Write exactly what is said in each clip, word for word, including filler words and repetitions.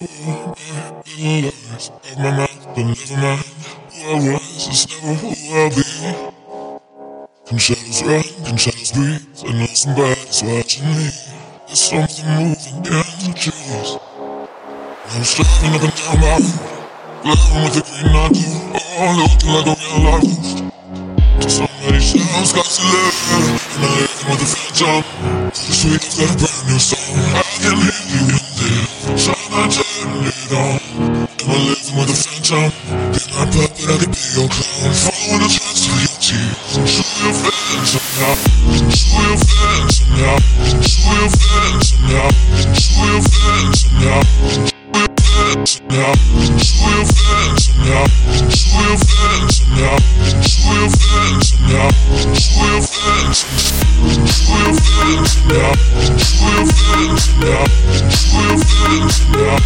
Little lies out my mouth, but never mind. Who I was is never who I'll be. Can shadows run, can shadows breathe? I know somebody's watching me. There's something moving behind the trees. I'm striving up and down my road, glaring with a green eye glue. Oh, looking like a real life ghost. To somebody shouts, got to live. Am I living with a phantom? To the sweet, I've got a brand new song. I can hear you in there, shine on, turn it on. Am I living with a phantom? Can I puppet, I could be your clown. Following the tracks of your tears. Show your fans somehow. Show your fans somehow. Show your fans somehow. Show your fans somehow. Somehow, show your fans somehow. Show your fans somehow. Show your fans somehow. Show your fans. Show your fans somehow. Show your fans somehow. Show your fans somehow.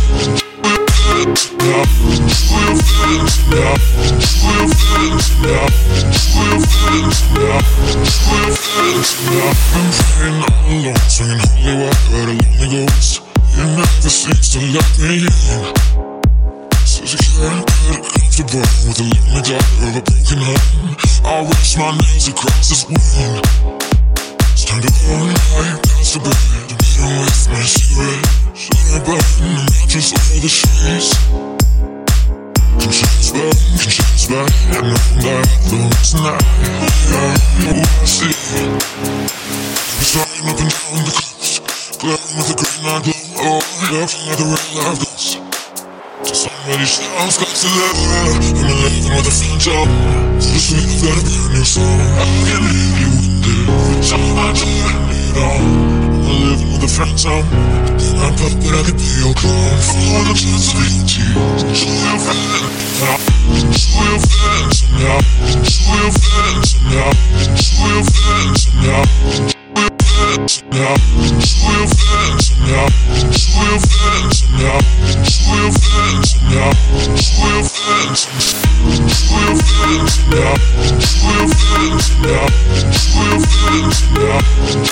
Show your fans somehow. Show your fans somehow. Show your fans somehow. Show your fans somehow. I'm praying all alone, swinging holy water at a lonely ghost. It never seems to let me in. Says you can't get comfortable with the lonely daughter of a broken home. I wish my nails across his wound. It's time to go night past the bed, meeting with my cigarette. Should I burn the mattress or the sheets? Can she spell, can she spell? I know that looks tonight. Yeah, oh I see. He's riding up and down the coast, glaring with a green eye glow. Oh, looking like a real life ghost. To somebody shouts, got to live. Am I living with a phantom? To the sweet, I've got a brand new song. I can hear you in there, shine on, turn it on. Am I living with a phantom? Then I'm puppet, I could be your clown. Follow the tracks of your tears. Show your fans somehow. Show your fans somehow. Show your fans somehow. Show your fans somehow. Somehow, show your fans somehow. Show your fans somehow. Show your fans somehow. Show your fans. Show your fans somehow. Show your fans somehow. Show your fans somehow.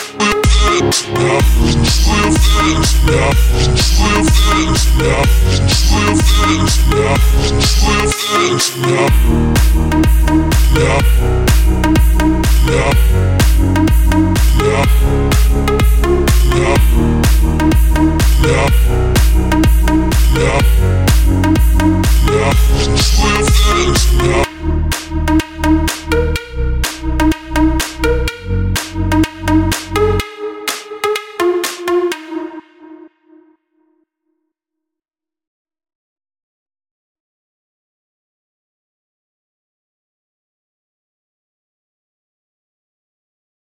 Show your fans somehow. Show your fans somehow. Show your fans somehow. Show your fans somehow.